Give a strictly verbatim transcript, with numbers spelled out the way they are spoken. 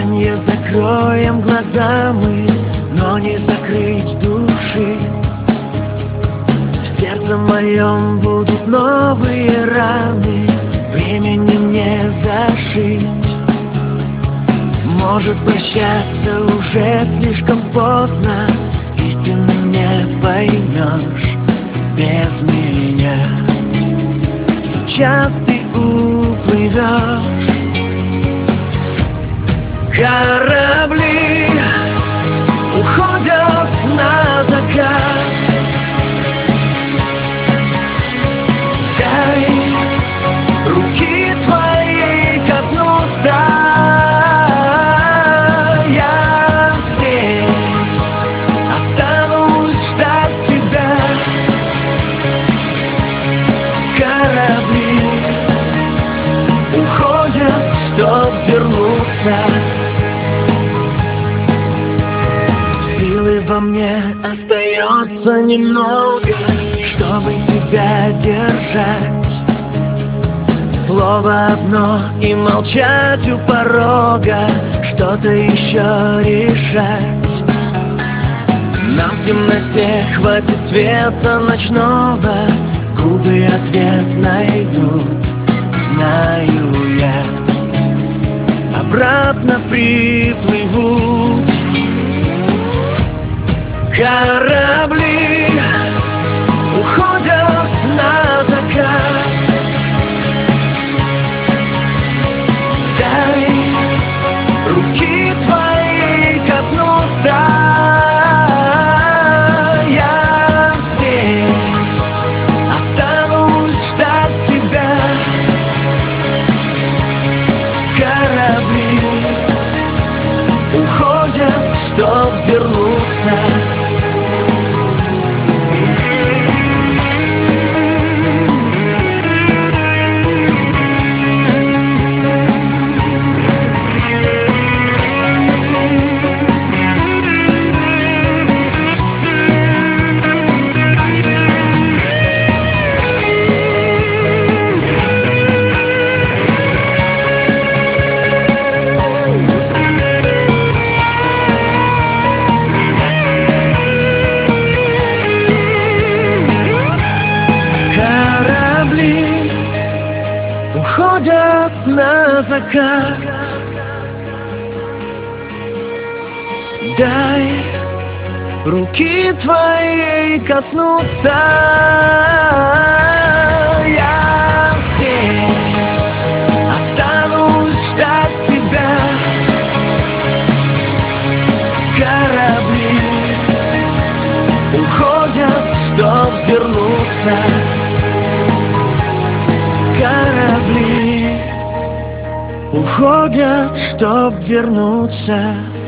прощанье закроем глаза мы, но не закрыть души. В сердце моем будут новые раны, времени не зашить. Может, прощаться уже слишком поздно, истины не поймешь без меня. Сейчас ты уплывешь. Корабли уходят на закат. Дай руки твои коснуться. Я здесь останусь ждать тебя. Корабли уходят, чтоб вернуться. Силы во мне остается немного, чтобы тебя держать. Слово одно и молчать у порога, что-то еще решать. Нам в темноте хватит света ночного, губы ответ найдут, знаю я. Обратно приплывут корабли, уходят на закат. Дай руки твои коснуться. Я здесь останусь ждать тебя. Корабли уходят, чтоб вернуться. Уходят на закат. Дай руки твои коснуться. Я здесь останусь ждать тебя. Корабли уходят, чтоб вернуться. Корабли уходят, чтоб вернуться.